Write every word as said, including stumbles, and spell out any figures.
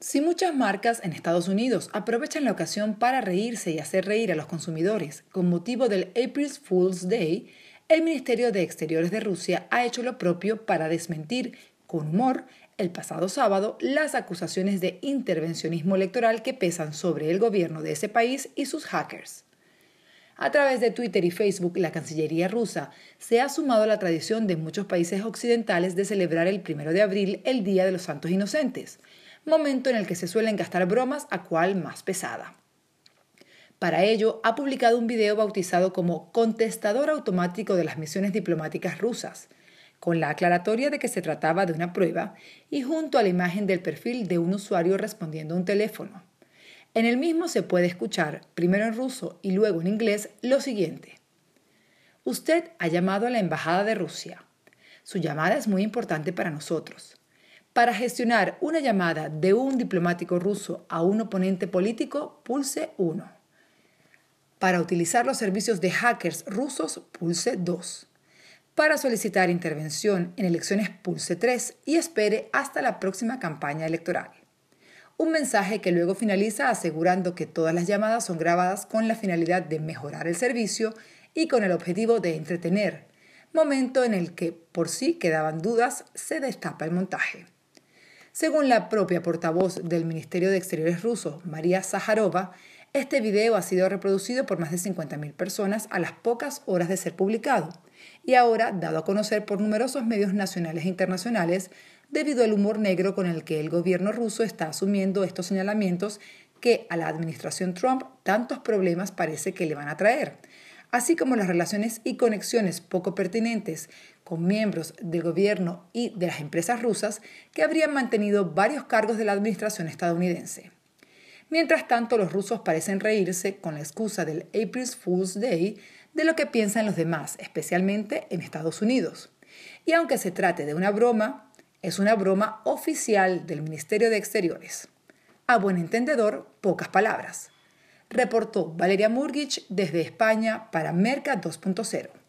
Si muchas marcas en Estados Unidos aprovechan la ocasión para reírse y hacer reír a los consumidores con motivo del April Fool's Day, el Ministerio de Exteriores de Rusia ha hecho lo propio para desmentir, con humor, el pasado sábado, las acusaciones de intervencionismo electoral que pesan sobre el gobierno de ese país y sus hackers. A través de Twitter y Facebook, la Cancillería rusa se ha sumado a la tradición de muchos países occidentales de celebrar el primero de abril el Día de los Santos Inocentes, momento en el que se suelen gastar bromas a cual más pesada. Para ello, ha publicado un video bautizado como Contestador automático de las misiones diplomáticas rusas, con la aclaratoria de que se trataba de una prueba y junto a la imagen del perfil de un usuario respondiendo a un teléfono. En el mismo se puede escuchar, primero en ruso y luego en inglés, lo siguiente. Usted ha llamado a la Embajada de Rusia. Su llamada es muy importante para nosotros. Para gestionar una llamada de un diplomático ruso a un oponente político, pulse uno. Para utilizar los servicios de hackers rusos, pulse dos. Para solicitar intervención en elecciones, pulse tres y espere hasta la próxima campaña electoral. Un mensaje que luego finaliza asegurando que todas las llamadas son grabadas con la finalidad de mejorar el servicio y con el objetivo de entretener, momento en el que, por si quedaban dudas, se destapa el montaje. Según la propia portavoz del Ministerio de Exteriores ruso, María Zaharova, este video ha sido reproducido por más de cincuenta mil personas a las pocas horas de ser publicado y ahora dado a conocer por numerosos medios nacionales e internacionales debido al humor negro con el que el gobierno ruso está asumiendo estos señalamientos que a la administración Trump tantos problemas parece que le van a traer, así como las relaciones y conexiones poco pertinentes con miembros del gobierno y de las empresas rusas que habrían mantenido varios cargos de la administración estadounidense. Mientras tanto, los rusos parecen reírse con la excusa del April Fool's Day de lo que piensan los demás, especialmente en Estados Unidos. Y aunque se trate de una broma, es una broma oficial del Ministerio de Exteriores. A buen entendedor, pocas palabras. Reportó Valeria Murgich desde España para Merca dos punto cero.